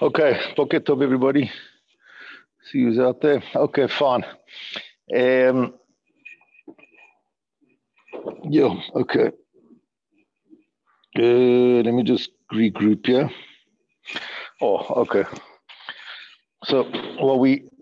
Okay, Boker Tov, everybody. See who's out there. Okay, fine. Yeah, okay. Let me just regroup here. Oh, okay. So what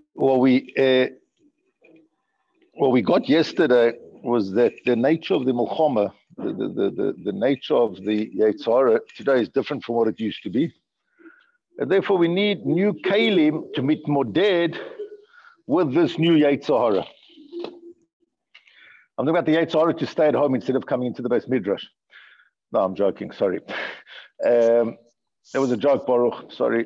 we got yesterday was that the nature of the Milchama, the nature of the Yetzer Hara today is different from what it used to be. And therefore, we need new Kalim to meet Moded with this new Yetzer Hara. I'm talking about the Yetzer Hara to stay at home instead of coming into the Beis Midrash. No, I'm joking, sorry. There was a joke, Baruch, sorry.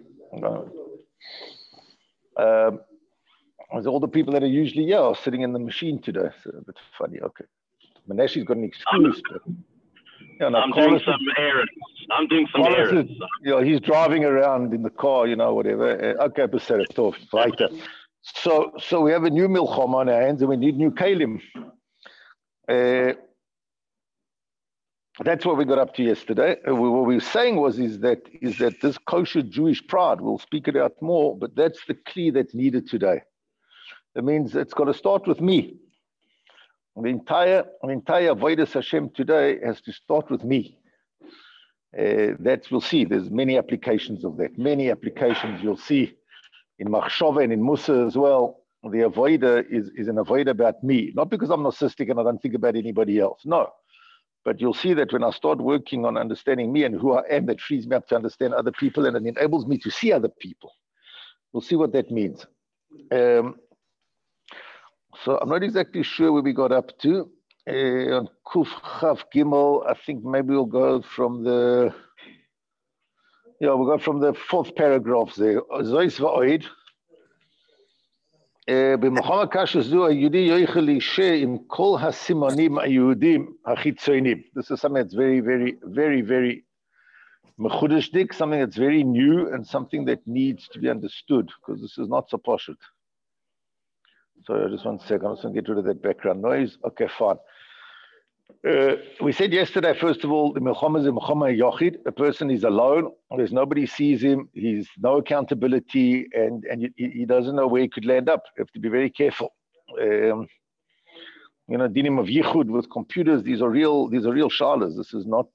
There's all the people that are usually are sitting in the machine today. So a bit funny, okay. Menashe's got an excuse. But, I'm doing some errands. He's driving around in the car, whatever. Okay, Beseret, Tov, weiter. So we have a new Milchama on our hands and we need new Kalim. That's what we got up to yesterday. What we were saying is that this kosher Jewish pride, we'll speak it out more, but that's the key that's needed today. That means it's got to start with me. The entire Avodas Hashem today has to start with me. We'll see. There's many applications of that. Many applications you'll see in Machshava and in Musa as well. The Avodah is an Avodah about me. Not because I'm narcissistic and I don't think about anybody else. No. But you'll see that when I start working on understanding me and who I am, that frees me up to understand other people and it enables me to see other people. We'll see what that means. So I'm not exactly sure where we got up to. On Kuf Chav Gimel, I think maybe we'll go from the fourth paragraph there. Zois va'oid. B'Milchama kasha zu hayudi yoichel lishe im kol hasimonim hayudim hachitzonim. This is something that's very, very, very, very mechudeshdik, something that's very new and something that needs to be understood because this is not so poshut. So just 1 second, I'm just going to get rid of that background noise. Okay, fine. We said yesterday, first of all, the Milchama is a Milchama Yochid. A person is alone. There's nobody sees him. He's no accountability, and he doesn't know where he could land up. You have to be very careful. Dinim of Yichud with computers. These are real shalas. This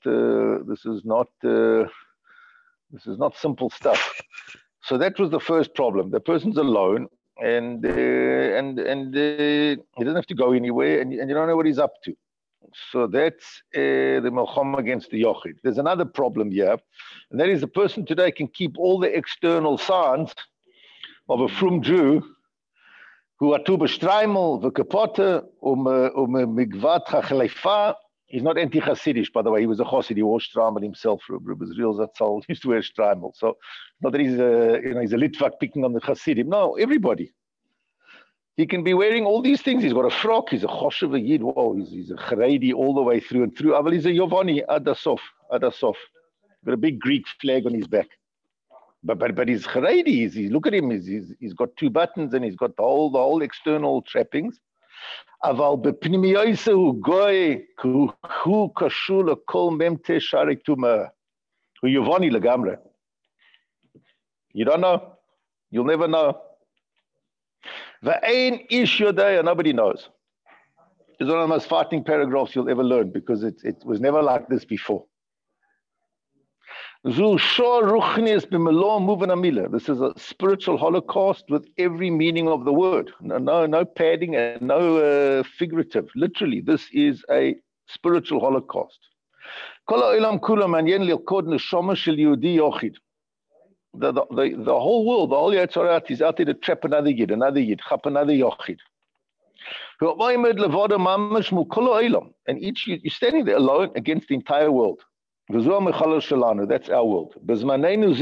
is not simple stuff. So that was the first problem. The person's alone. And he doesn't have to go anywhere, and you don't know what he's up to. So that's the Milchama against the Yochid. There's another problem here, and that is the person today can keep all the external signs of a frum Jew who are tu bestraimel, v'kapote, migvat hachleifa. He's not anti-Hasidish, by the way. He was a Chassid. He wore Straimel himself. Reb Israel Zatzal used to wear Straimel. So not that he's a Litvak picking on the Hasidim. No, everybody. He can be wearing all these things. He's got a frock. He's a Choshev Yid. Whoa, he's a Charedi all the way through and through. But he's a Yovani, Adasof. Got a big Greek flag on his back. But he's Charedi. Look at him. He's got 2 buttons and he's got the whole external trappings. אבל בפנימיות הוא גוי, הוא קשור לכל ממתי שערי טומאה. הוא יובני לגמרי. You don't know. You'll never know. ואין איש יודע, nobody knows. It's one of the most frightening paragraphs you'll ever learn because it was never like this before. This is a spiritual holocaust with every meaning of the word. No padding and no figurative. Literally, this is a spiritual holocaust. The whole world, the whole Yetzer Hara is out there to trap another Yid, chap another Yochid. And each you're standing there alone against the entire world. That's our world. Never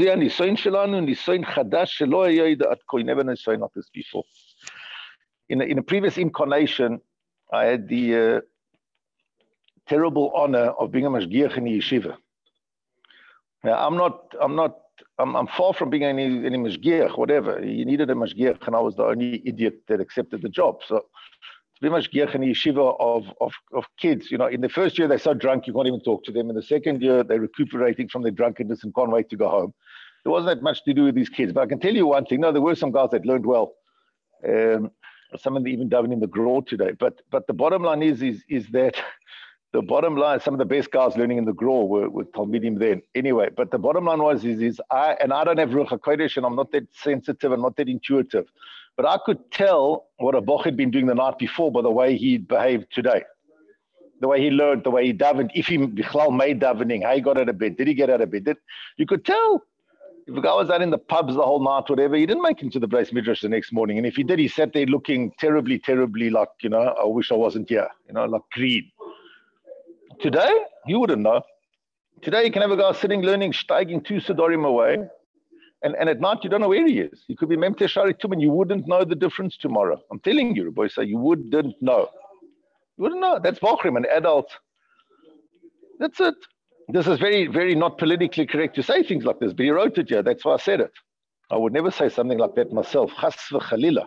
known this before. In a previous incarnation, I had the terrible honor of being a mashgiach in the yeshiva. Now, I'm far from being any mashgiach, whatever. You needed a mashgiach, and I was the only idiot that accepted the job. So to be mashgiach in the yeshiva of kids, in the first year they're so drunk you can't even talk to them. In the second year they're recuperating from their drunkenness and can't wait to go home. There wasn't that much to do with these kids. But I can tell you one thing. No, there were some guys that learned well. Some of them even davening in the Grot today. But the bottom line is that the bottom line, some of the best guys learning in the Grot were Talmidim then. Anyway, but the bottom line was I don't have Ruach HaKodesh, and I'm not that sensitive and not that intuitive. But I could tell what a Boch had been doing the night before by the way he behaved today. The way he learned, the way he davened, if he bichlal made davening, how he got out of bed, did he get out of bed? You could tell. If a guy was out in the pubs the whole night, whatever, he didn't make it to the Beis Midrash the next morning. And if he did, he sat there looking terribly, terribly like, I wish I wasn't here, like green. Today, you wouldn't know. Today, you can have a guy sitting, learning, steiging 2 Sidorim away. And at night, you don't know where he is. He could be Memte Shari Tum, and you wouldn't know the difference tomorrow. I'm telling you, boy, so you wouldn't know. You wouldn't know. That's Bochrim, an adult. That's it. This is very, very not politically correct to say things like this, but he wrote it here. That's why I said it. I would never say something like that myself. Chas v'chalila.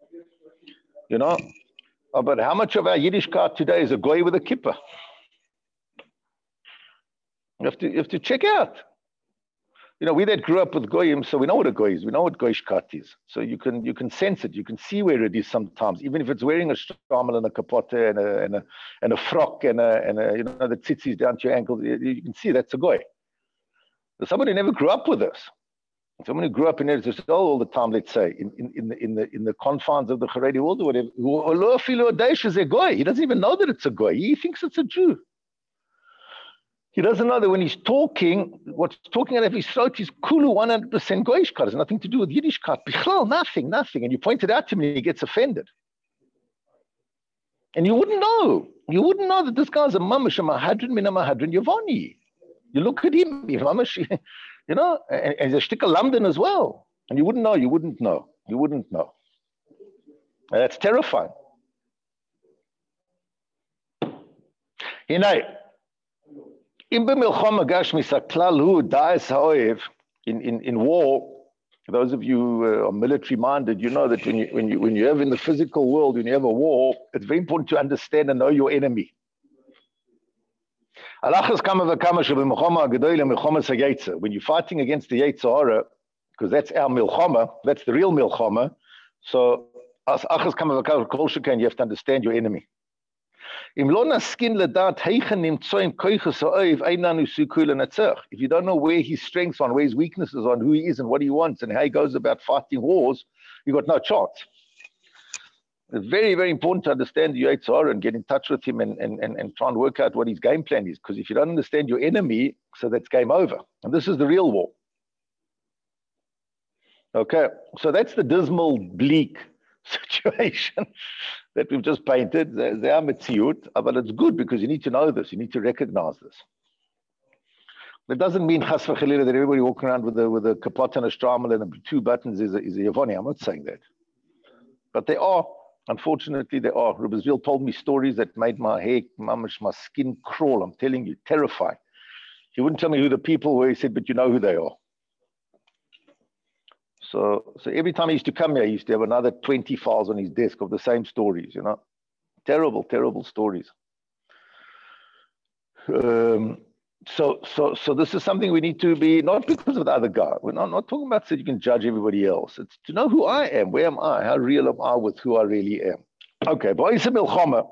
But how much of our Yiddishkeit today is a goy with a kippah? You have to check out. We that grew up with goyim, so we know what a goy is. We know what goyishkeit is. So you can sense it. You can see where it is sometimes, even if it's wearing a shtamel and a kapote and a frock and the tzitzis down to your ankles. You can see that's a goy. But somebody who never grew up with this, someone who grew up in Eretz Yisrael all the time, let's say, in the confines of the Haredi world or whatever, he doesn't even know that it's a goy. He thinks it's a Jew. He doesn't know that when he's talking, what's talking out of his throat is kulu 100% goyishkeit. It has nothing to do with Yiddishkeit. Bichlal, nothing. And you point it out to him and he gets offended. And you wouldn't know. You wouldn't know that this guy's a mamash, a mahadrin min a mahadrin yavoni. You look at him, he's mamash, and he's a shtika lamdan as well. And you wouldn't know. And that's terrifying. In war, those of you who are military minded, you know that when you have in the physical world, when you have a war, it's very important to understand and know your enemy. When you're fighting against the Yetzer Hara, because that's our milchama, that's the real milchama, so you have to understand your enemy. If you don't know where his strengths are, where his weaknesses are, who he is and what he wants and how he goes about fighting wars, you've got no chance. It's very, very important to understand the Yetzer Hara and get in touch with him and try and work out what his game plan is. Because if you don't understand your enemy, so that's game over. And this is the real war. Okay, so that's the dismal, bleak situation that we've just painted. They are metziut, but it's good because you need to know this. You need to recognize this. That doesn't mean chas v'chalila that everybody walking around with a kapot and a shtramel and 2 buttons is a Yavoni. I'm not saying that. But they are. Unfortunately, they are. Rabbi Zwiel told me stories that made my hair, my skin crawl. I'm telling you, terrifying. He wouldn't tell me who the people were. He said, but you know who they are. So every time he used to come here, he used to have another 20 files on his desk of the same stories, Terrible, terrible stories. So this is something we need to be, not because of the other guy. We're not talking about so you can judge everybody else. It's to know who I am. Where am I? How real am I with who I really am? Okay, this milchama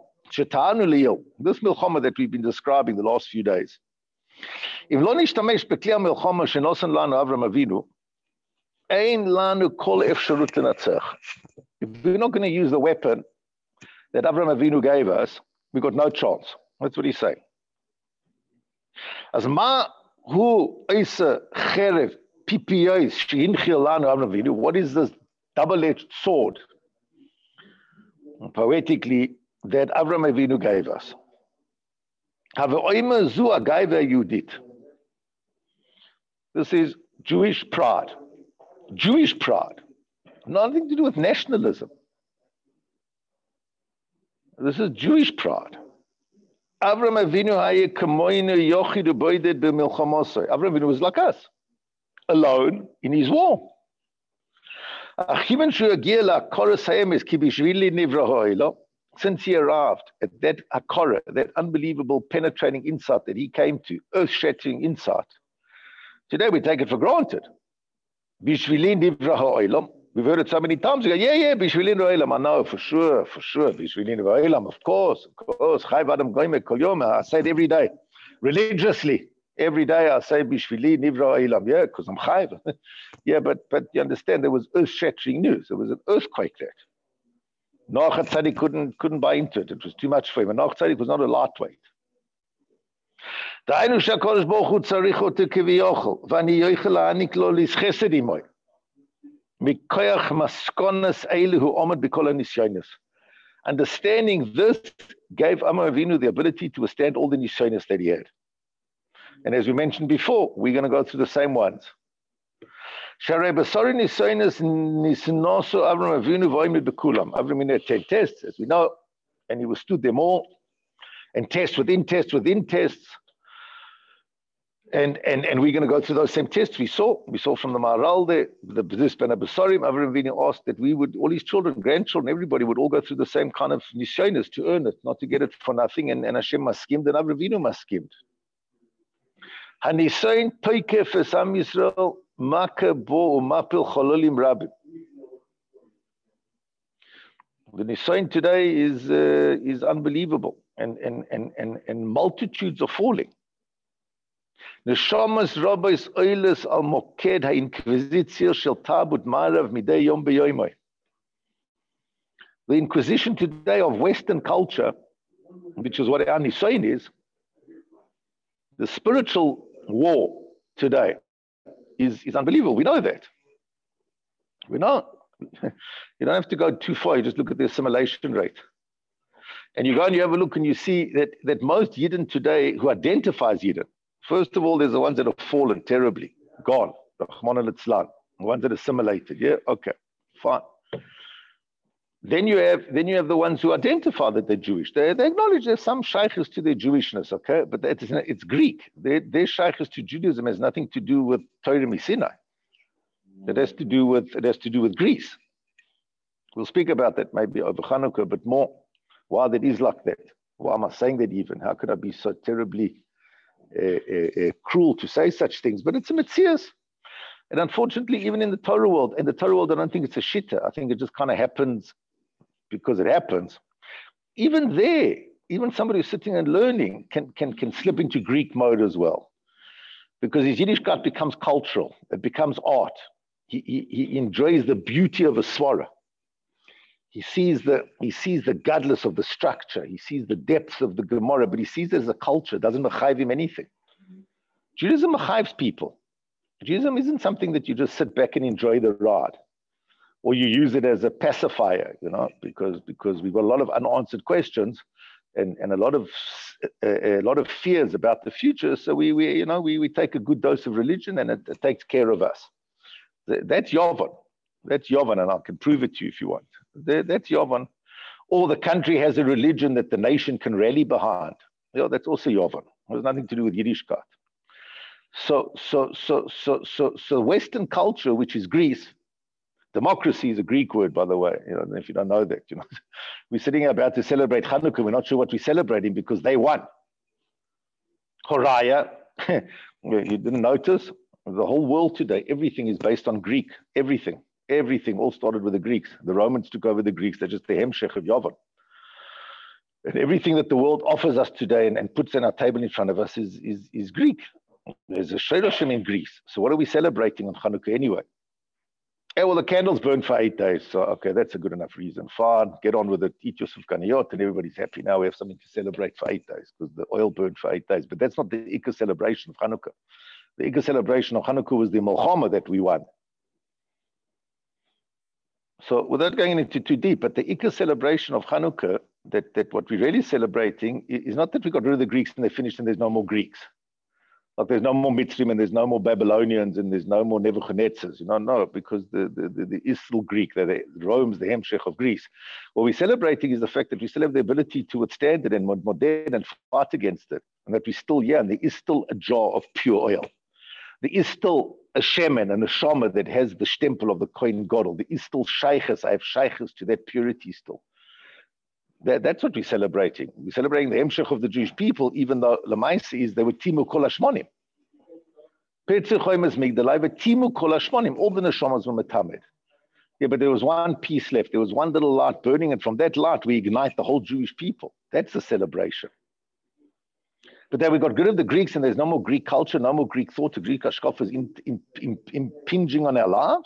that we've been describing the last few days. If we're not going to use the weapon that Avraham Avinu gave us, we've got no chance. That's what he's saying. As ma hu isa cherev PPOs shehinchil lanu Avraham Avinu, what is this double-edged sword, poetically, that Avraham Avinu gave us? Have oima zu agaiva yudit. This is Jewish pride. Jewish pride. Nothing to do with nationalism. This is Jewish pride. Avraham Avinu Avraham Avinu was like us, alone in his war. Since he arrived at that hakara, that unbelievable penetrating insight that he came to, earth-shattering insight, today we take it for granted. Bishvili nivra ha'olam. We've heard it so many times. We go, yeah, Bishvili nivra ha'olam. I know, for sure. Bishvili nivra ha'olam, of course. Chayv Adam Goyim Kol Yom. I say it every day, religiously. Every day I say Bishvili nivra ha'olam. Yeah, because I'm chayv. Yeah, but you understand, there was earth-shattering news. There was an earthquake there. Noach HaTzadik couldn't buy into it. It was too much for him. And Noach HaTzadik was not a lightweight. דהיינו שהקדוש ברוך הוא צריך אותו כביכול, ואני יוכל להעניק לו חסד עמו. מכוח מסכונס אלה הוא עומד בכל הניסיונות. Understanding this gave Avraham Avinu the ability to withstand all the nisyonos that he had. And as we mentioned before, we're going to go through the same ones. Sharei basari nisyonos nisnosu Avraham Avinu v'oimid b'kulam. Avraham Avinu had 10 tests, as we know, and he withstood them all. And test within tests within tests. And we're going to go through those same tests we saw from the Maharal there, the B'zis Ben Abasarim. Avraham Avinu asked that we would, all his children, grandchildren, everybody would all go through the same kind of nisyonos to earn it, not to get it for nothing. And Hashem maskimed, and Avraham Avinu maskimed. Hanisayin toikef es Am Yisrael maka bo umapil chololim rabim. The nisayin today is unbelievable, and multitudes are falling. Neshamas rabbis oiles al moked ha-inquisitzia shel tabut marav midei yom beyoimai. The inquisition today of Western culture, which is what our nisayin is, the spiritual war today is unbelievable. We know that. We know. You don't have to go too far. You just look at the assimilation rate. And you go and you have a look and you see that most Yidden today who identify as Yidden, first of all, there's the ones that have fallen terribly, gone, the ones that assimilated. Yeah, okay, fine. Then you have the ones who identify that they're Jewish. They acknowledge there's some shaykhs to their Jewishness, okay, but it's Greek. Their shaykhs to Judaism has nothing to do with Torah Sinai. It has to do with Greece. We'll speak about that maybe over Hanukkah, but more why that is like that. Why am I saying that even? How could I be so terribly cruel to say such things? But it's a metzias. And unfortunately, even in the Torah world, I don't think it's a shitta. I think it just kind of happens because it happens. Even there, even somebody who's sitting and learning can slip into Greek mode as well. Because his Yiddishkeit becomes cultural. It becomes art. He enjoys the beauty of a swara. He sees the godless of the structure. He sees the depths of the Gemara, but he sees it as a culture. It doesn't mechayiv him anything. Judaism mechayives people. Judaism isn't something that you just sit back and enjoy the ride, or you use it as a pacifier, because we've got a lot of unanswered questions and a lot of fears about the future. So we take a good dose of religion and it takes care of us. That's Yovan. That's Yovan, and I can prove it to you if you want. That's Yovan. Or the country has a religion that the nation can rally behind. That's also Yovan. It has nothing to do with Yiddishkeit. So Western culture, which is Greece, democracy is a Greek word, by the way. If you don't know that, we're sitting here about to celebrate Hanukkah. We're not sure what we're celebrating because they won. Horaya, you didn't notice? The whole world today, everything is based on Greek. Everything all started with the Greeks. The Romans took over the Greeks. They're just the hemshech of Yovan. And everything that the world offers us today and puts on our table in front of us is Greek. There's a Sheiroshim in Greece. So what are we celebrating on Hanukkah anyway? Well, the candles burn for 8 days. So, okay, that's a good enough reason. Fine, get on with it. Eat your sufganiyot and everybody's happy. Now we have something to celebrate for 8 days because the oil burned for 8 days. But that's not the Ikka celebration of Hanukkah. The Ikka celebration of Hanukkah was the Milchama that we won. So without going into too deep, but the Ikka celebration of Hanukkah, that what we're really celebrating is not that we got rid of the Greeks and they're finished and there's no more Greeks. Like there's no more Mitzrim and there's no more Babylonians and there's no more Nebuchadnezzars. No, because the is still Greek. Rome's the hemshech of Greece. What we're celebrating is the fact that we still have the ability to withstand it and modern and fight against it. And that we're still here and there is still a jar of pure oil. There is still a shemen and a shama that has the stempel of the Kohen Gadol. There is still shaykhs. I have shaykhs to that purity still. That's what we're celebrating. We're celebrating the hemshech of the Jewish people, even though Lamaisi is they were Timu Kol Hashmonim. All the neshamas were metamed. Yeah, but there was one piece left. There was one little light burning, and from that light, we ignite the whole Jewish people. That's the celebration. But then we got rid of the Greeks, and there's no more Greek culture, no more Greek thought. The Greek hashkafa is impinging on our lives.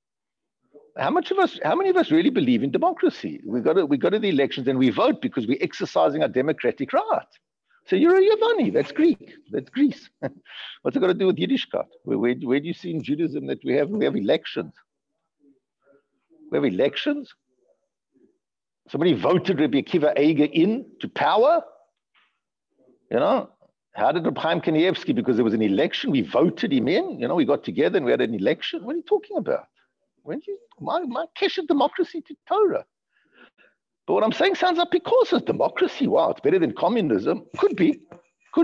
How many of us really believe in democracy? We go to the elections and we vote because we're exercising our democratic right. So you're a Yavani, that's Greek, that's Greece. What's it got to do with Yiddishkeit? Where do you see in Judaism that we have elections? We have elections? Somebody voted Rabbi Akiva Eiger in to power? You know, how did Reb Chaim Kanievsky, because there was an election, we voted him in? You know, we got together and we had an election? What are you talking about? My cash of democracy to Torah. But what I'm saying sounds like because it's democracy. Wow, it's better than communism. Could be. I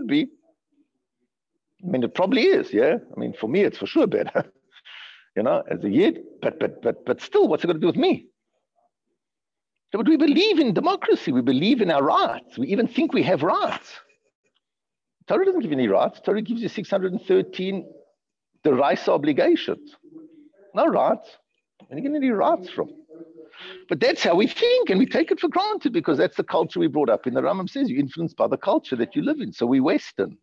mean, it probably is, yeah? I mean, for me, it's for sure better, you know, as a Yid. But still, what's it got to do with me? So, but we believe in democracy. We believe in our rights. We even think we have rights. Torah doesn't give you any rights. Torah gives you 613 the rights obligations. No rights. Where are you getting any rights from? But that's how we think, and we take it for granted because that's the culture we brought up in. The Rambam says you're influenced by the culture that you live in. So we're Western.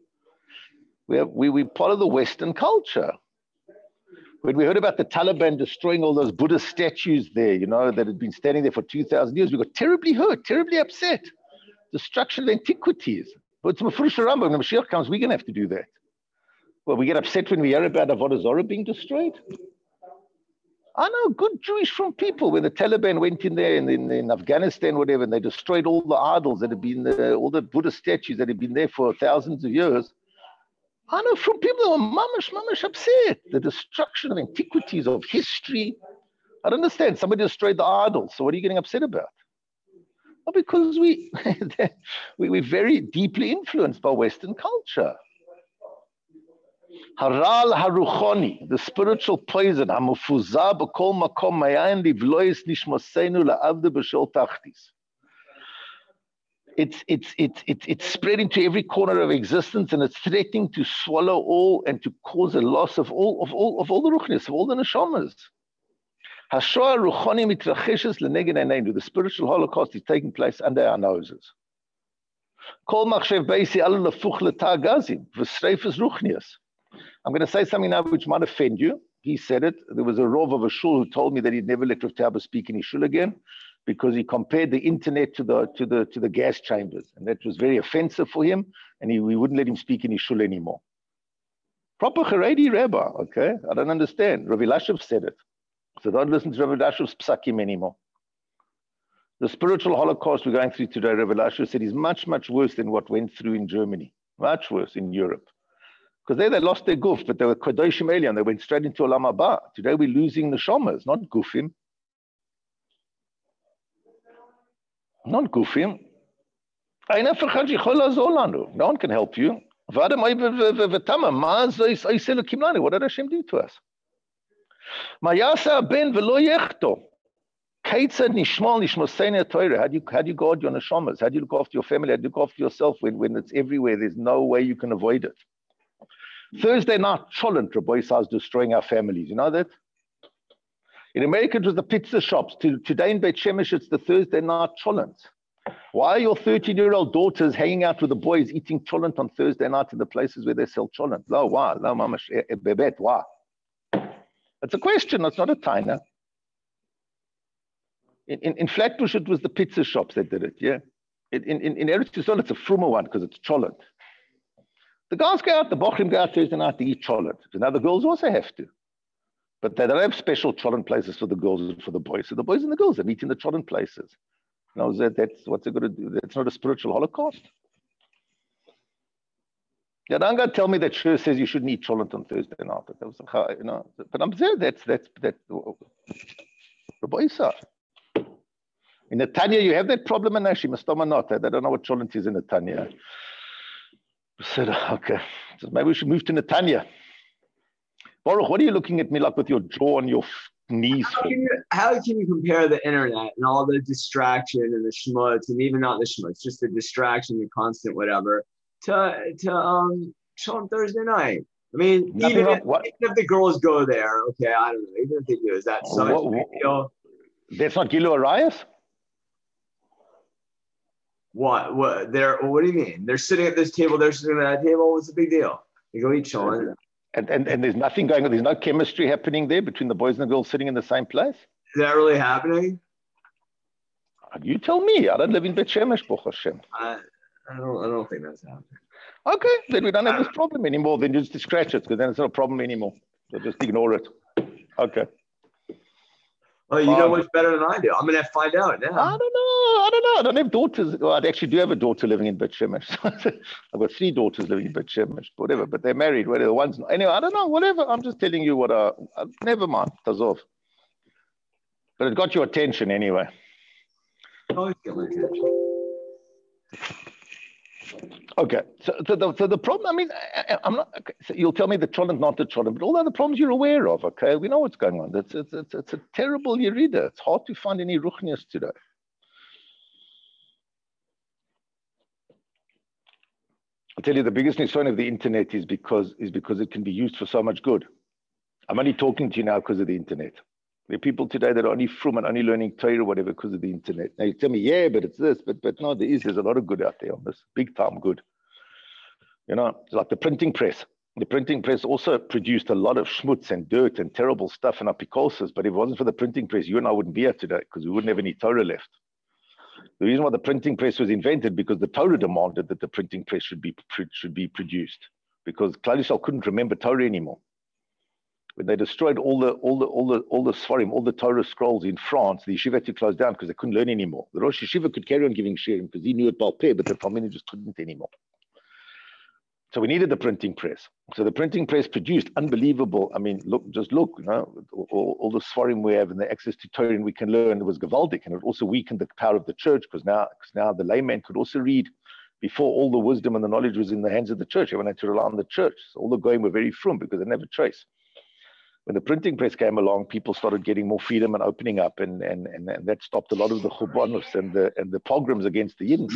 We're part of the Western culture. When we heard about the Taliban destroying all those Buddhist statues there, you know, that had been standing there for 2,000 years, we got terribly hurt, terribly upset. Destruction of antiquities. But it's Mefurish Rambam. When Mashiach comes, we're going to have to do that. Well, we get upset when we hear about Avodah Zarah being destroyed. I know good Jewish from people when the Taliban went in there in Afghanistan, whatever, and they destroyed all the idols that had been there, all the Buddhist statues that had been there for thousands of years. I know from people that were mamash upset. The destruction of antiquities, of history. I don't understand. Somebody destroyed the idols. So what are you getting upset about? Well, because we're very deeply influenced by Western culture. Haral haruchoni, the spiritual poison, hamufuzah b'kol makom mayayin livlois nishmosenu la'avde b'shol tachtis. It's spreading to every corner of existence, and it's threatening to swallow all and to cause a loss of all the ruchnis, of all the neshamas. Hashoah ruchoni mitracheshes leneged einaynu. The spiritual holocaust is taking place under our noses. Kol machshev beisi alu lefuch letagazim v'sreifes ruchnias. I'm going to say something now which might offend you. He said it. There was a Rov of a shul who told me that he'd never let Rav Tauber speak in his shul again because he compared the internet to the gas chambers, and that was very offensive for him, and we wouldn't let him speak in his shul anymore. Proper Haredi Rebbe, okay? I don't understand. Rav Elashev said it. So don't listen to Rav Elashev's psakim anymore. The spiritual holocaust we're going through today, Rav Elashev said, is much, much worse than what went through in Germany. Much worse in Europe. Because there they lost their guf, but they were Kodoshim Elion. They went straight into Olam Haba. Today we're losing the Shomas, not gufim. Not gufim. No one can help you. What did Hashem do to us? How do you guard your neshamas? How do you look after your family? How do you look after yourself when it's everywhere? There's no way you can avoid it. Thursday night, Cholent, Rabbi is destroying our families. You know that? In America, it was the pizza shops. Today in Beit Shemesh, it's the Thursday night Cholent. Why are your 13-year-old daughters hanging out with the boys eating Cholent on Thursday night in the places where they sell Cholent? No, why? No, mamash, bebet, why? It's a question, it's not a taina. In Flatbush, it was the pizza shops that did it, yeah? In Eretz Yisrael, it's a fruma one because it's Cholent. The guys go out, the bochrim go out Thursday night to eat cholent. Now the girls also have to. But they don't have special cholent places for the girls and for the boys. So the boys and the girls are meeting the cholent places. Now that's what's it going to do? That's not a spiritual holocaust. Yeah, don't go tell me that Shur says you shouldn't eat cholent on Thursday night. That was, you know, but I'm saying that's Rabbi Isa. In Netanya, you have that problem in Nashi, Mastoma not. They don't know what cholent is in Netanya. I said, okay, so maybe we should move to Netanya. Baruch, what are you looking at me like with your jaw on your knees? How can you compare the internet and all the distraction and the schmutz, and even not the schmutz, just the distraction, the constant whatever, to Shalom Thursday night? I mean, even if the girls go there, okay, I don't know. Even if they do, is that such a big deal? That's not Gilui Arayos? What? What do you mean? They're sitting at this table, they're sitting at that table. What's the big deal? You go eat, Sean. And there's nothing going on. There's no chemistry happening there between the boys and the girls sitting in the same place? Is that really happening? You tell me. I don't live in Bet Shemesh, Baruch Hashem. I don't think that's happening. Okay, then we don't have this problem anymore. Then just scratch it, because then it's not a problem anymore. So just ignore it. Okay. Oh, you know much better than I do. I'm going to find out now. I don't know. I don't have daughters. Well, I actually do have a daughter living in Bet Shemesh. I've got 3 daughters living in Bet Shemesh, whatever. But they're married. Whatever. One's not. Anyway, I don't know. Whatever. I'm just telling you what. Never mind. Tazov. But it got your attention anyway. Always get my attention. Okay, so the problem, I mean, I'm not, okay, so you'll tell me the Tron is not the Tron, but all the other problems you're aware of, okay? We know what's going on. It's a terrible Yerida. It's hard to find any Ruchnias today. I'll tell you, the biggest concern of the internet is because it can be used for so much good. I'm only talking to you now because of the internet. There are people today that are only from and only learning Torah or whatever because of the internet. Now you tell me, yeah, but it's this, but no, there's a lot of good out there on this, big time good. You know, it's like the printing press. The printing press also produced a lot of schmutz and dirt and terrible stuff and apicoses, but if it wasn't for the printing press, you and I wouldn't be here today because we wouldn't have any Torah left. The reason why the printing press was invented because the Torah demanded that the printing press should be produced because Klal Yisrael couldn't remember Torah anymore. When they destroyed all the Sfarim, all the Torah scrolls in France, the yeshiva had to close down because they couldn't learn anymore. The Rosh Yeshiva could carry on giving shirim because he knew it Baal Peh, but the Talmidim just couldn't anymore. So we needed the printing press. So the printing press produced unbelievable. I mean, look, you know, all the Sfarim we have and the access to Torah and we can learn. It was Gavaldik, and it also weakened the power of the church because now the layman could also read. Before, all the wisdom and the knowledge was in the hands of the church. Everyone had to rely on the church. So all the goyim were very frum because they never trace. When the printing press came along, people started getting more freedom and opening up, and that stopped a lot of the churbanos and the pogroms against the Yidden.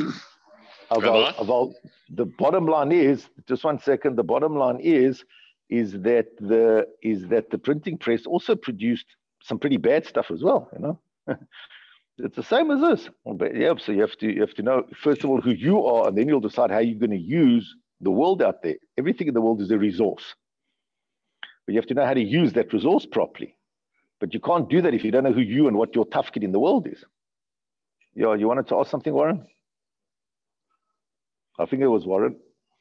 The bottom line is, just 1 second. The bottom line is that the printing press also produced some pretty bad stuff as well. You know, it's the same as this. But yeah, so you have to know first of all who you are, and then you'll decide how you're going to use the world out there. Everything in the world is a resource. But you have to know how to use that resource properly. But you can't do that if you don't know who you and what your tafkid in the world is. Yeah, you wanted to ask something, Warren? I think it was Warren.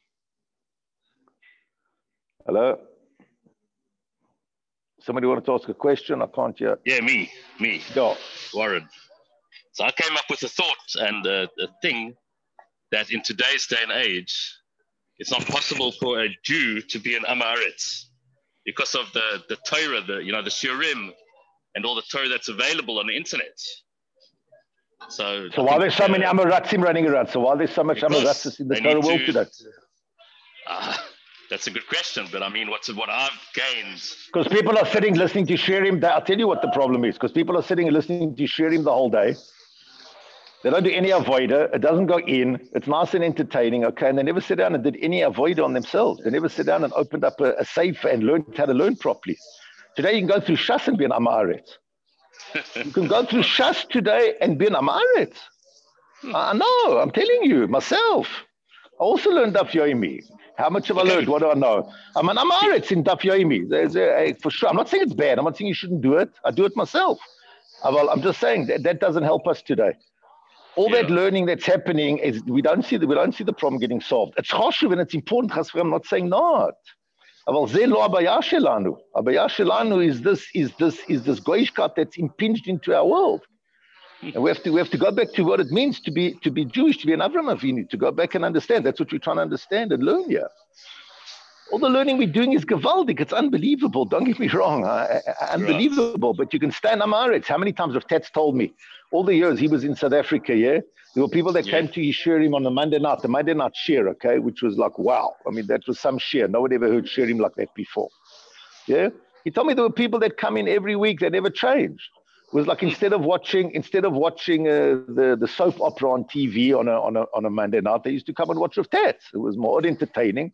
Hello? Somebody wanted to ask a question? I can't hear. Yeah, me. Yeah. Warren. So I came up with a thought and a thing that in today's day and age, it's not possible for a Jew to be an Amaretz. Because of the Torah, the Shiurim, and all the Torah that's available on the internet. So why there's so many Amaratzim running around? So why there's so much Amaratzim in the Torah world today? That's a good question, but I mean, what I've gained. Because people are sitting listening to Shiurim. I'll tell you what the problem is. Because people are sitting and listening to Shiurim the whole day. They don't do any avoida. It doesn't go in. It's nice and entertaining, okay? And they never sit down and did any avoida on themselves. They never sit down and opened up a safe and learned how to learn properly. Today, you can go through Shas and be an Amaretz. You can go through Shas today and be an Amaretz. I know. I'm telling you, myself. I also learned Daf Yomi. How much have I learned? What do I know? I'm an Amaretz in Daf Yomi. For sure. I'm not saying it's bad. I'm not saying you shouldn't do it. I do it myself. I'm just saying that doesn't help us today. All that learning that's happening is we don't see the problem getting solved. It's chashuv and it's important. I'm not saying not. But ze lo abaya shelanu. Abaya shelanu is this goyishkat that's impinged into our world. And we have to go back to what it means to be Jewish, to be an Avraham Avinu, to go back and understand. That's what we're trying to understand and learn here. All the learning we're doing is gewaldig. It's unbelievable. Don't get me wrong. Unbelievable. But you can stand Amaretz. How many times have Tats told me? All the years he was in South Africa, yeah? There were people that came to Yishurim on the Monday night shir, okay? Which was like, wow. I mean, that was some shir. Nobody ever heard shirim like that before. Yeah? He told me there were people that come in every week that never changed. It was like instead of watching the soap opera on TV on a Monday night, they used to come and watch with Tats. It was more entertaining.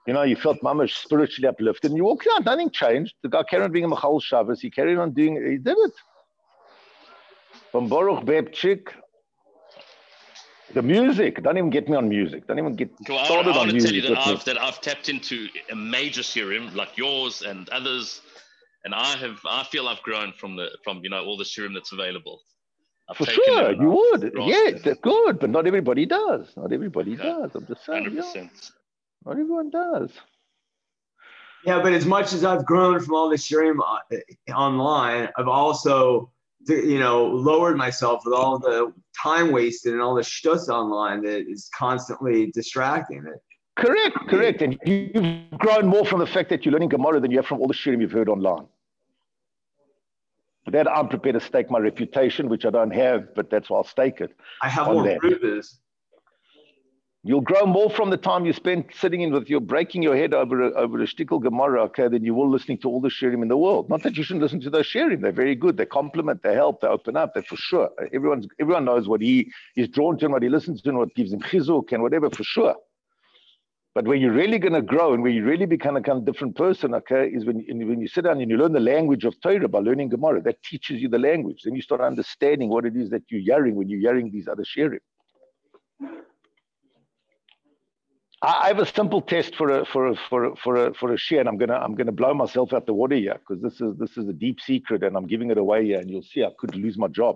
You know, you felt mamash spiritually uplifted, and you walk out, nothing changed. The guy carried on being a Machal Shabbos, he carried on doing, he did it. From Baruch Bebchik, the music, don't even get me on music. Don't even get started on music. I want to tell you that I've tapped into a major shirim like yours and others, and I feel I've grown from you know, all the shirim that's available. For sure, you would. Yeah, they're good, but not everybody does. Not everybody does. I'm just saying. 100%. Yeah, not everyone does. Yeah, but as much as I've grown from all the shirim online, I've also, you know, lowered myself with all the time wasted and all the shtus online that is constantly distracting. Correct. And you've grown more from the fact that you're learning Gemara than you have from all the shirim you've heard online. But that I'm prepared to stake my reputation, which I don't have, but that's why I'll stake it. I have more bruises. You'll grow more from the time you spend sitting in with breaking your head over a shtickle Gemara, okay, than you will listening to all the shirim in the world. Not that you shouldn't listen to those shirim. They're very good. They complement, they help, they open up, they're for sure. Everyone knows what he is drawn to and what he listens to and what gives him chizuk and whatever, for sure. But where you're really going to grow and where you really become a kind of different person, okay, is when you sit down and you learn the language of Torah by learning Gemara. That teaches you the language. Then you start understanding what it is that you're hearing when you're hearing these other shirim. I have a simple test for a share, and I'm gonna blow myself out the water here because this is a deep secret, and I'm giving it away here, and you'll see I could lose my job.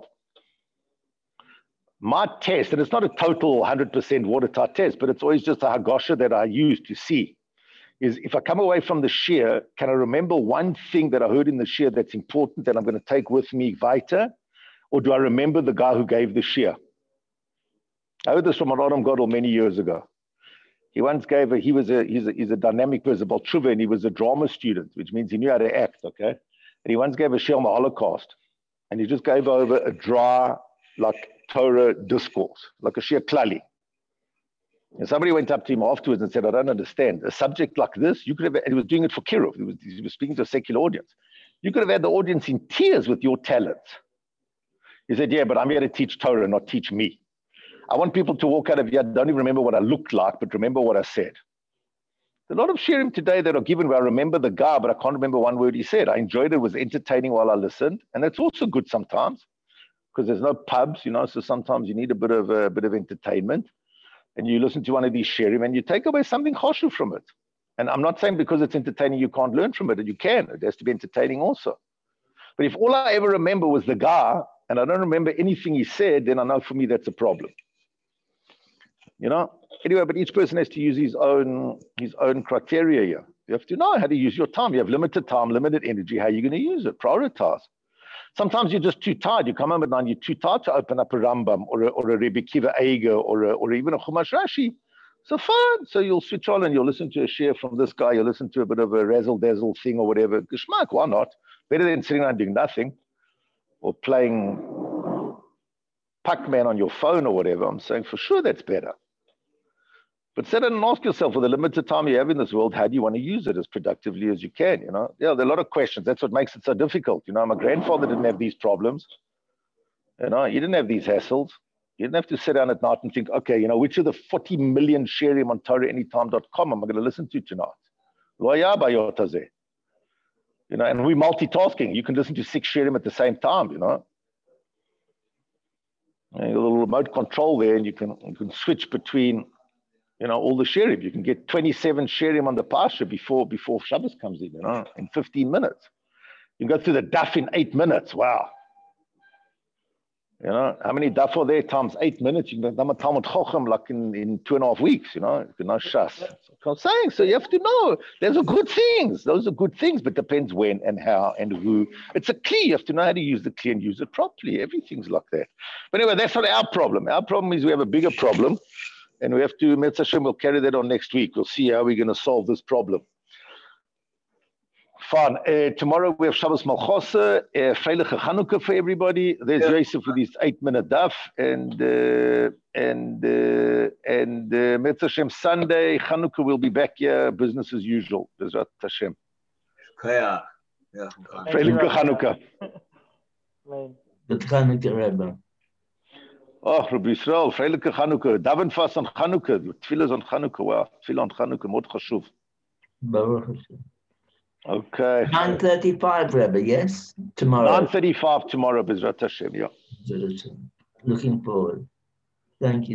My test, and it's not a total 100% watertight test, but it's always just a hagosha that I use to see, is if I come away from the shir, can I remember one thing that I heard in the shir that's important that I'm going to take with me weiter, or do I remember the guy who gave the shir? I heard this from an Adam Godel many years ago. He once gave he's a dynamic person, Balchuva, and he was a drama student, which means he knew how to act, okay? And he once gave a shir on the Holocaust, and he just gave over a dry, like Torah discourse, like a shir klali. And somebody went up to him afterwards and said, I don't understand. A subject like this, you could have, and he was doing it for Kirov. He was speaking to a secular audience. You could have had the audience in tears with your talents. He said, yeah, but I'm here to teach Torah, not teach me. I want people to walk out of here, don't even remember what I looked like, but remember what I said. There's a lot of shirim today that are given where I remember the guy, but I can't remember one word he said. I enjoyed it, it was entertaining while I listened. And that's also good sometimes, because there's no pubs, you know, so sometimes you need a bit of entertainment. And you listen to one of these shirim and you take away something choshev from it. And I'm not saying because it's entertaining you can't learn from it, and you can. It has to be entertaining also. But if all I ever remember was the guy, and I don't remember anything he said, then I know for me that's a problem. You know? Anyway, but each person has to use his own criteria here. You have to know how to use your time. You have limited time, limited energy. How are you going to use it? Prioritize. Sometimes you're just too tired. You come home at night, you're too tired to open up a Rambam or a Rebbe Kiva Eiger or even a Chumash Rashi. So fine. So you'll switch on and you'll listen to a share from this guy. You'll listen to a bit of a razzle-dazzle thing or whatever. Geschmack, why not? Better than sitting around doing nothing or playing Pac-Man on your phone or whatever. I'm saying for sure that's better. But sit down and ask yourself, with the limited time you have in this world, how do you want to use it as productively as you can? You know, yeah, there are a lot of questions. That's what makes it so difficult. You know, my grandfather didn't have these problems. You know, he didn't have these hassles. You didn't have to sit down at night and think, okay, you know, which of the 40 million sharim on TorahAnytime.com am I going to listen to tonight? Lo haya bayot hazeh. You know, and we're multitasking. You can listen to 6 sharim at the same time, you know. And a little remote control there, and you can switch between, you know, all the shirim. You can get 27 shirim on the Pasha before Shabbos comes in, you know, in 15 minutes. You can go through the daf in 8 minutes. Wow. You know, how many daf are there times 8 minutes? You can go Talmud Chochem like in 2.5 weeks, you know, no shas. So I'm saying, so you have to know, those are good things. Those are good things, but depends when and how and who. It's a key. You have to know how to use the key and use it properly. Everything's like that. But anyway, that's not our problem. Our problem is we have a bigger problem. And we have to, Metz Hashem, we'll carry that on next week. We'll see how we're going to solve this problem. Fine. Tomorrow we have Shabbos Malchosa, Freiliche Chanukah for everybody. There's Yosef with his 8-minute daf, and Metz Hashem Sunday, Chanukah will be back here, business as usual. Bezrat Hashem. Yeah. Freiliche Chanukah. Oh, Rabbi Yisrael, Freiliche Chanukah, Daven fast on Chanukah, Tefillah on Chanukah, wow, Tefillah on Chanukah, מאוד חשוב. Baruch Hashem. Okay. 9:35, Rebbe, yes? Tomorrow. 9:35 tomorrow, Bezrat Hashem, yeah. Looking forward. Thank you.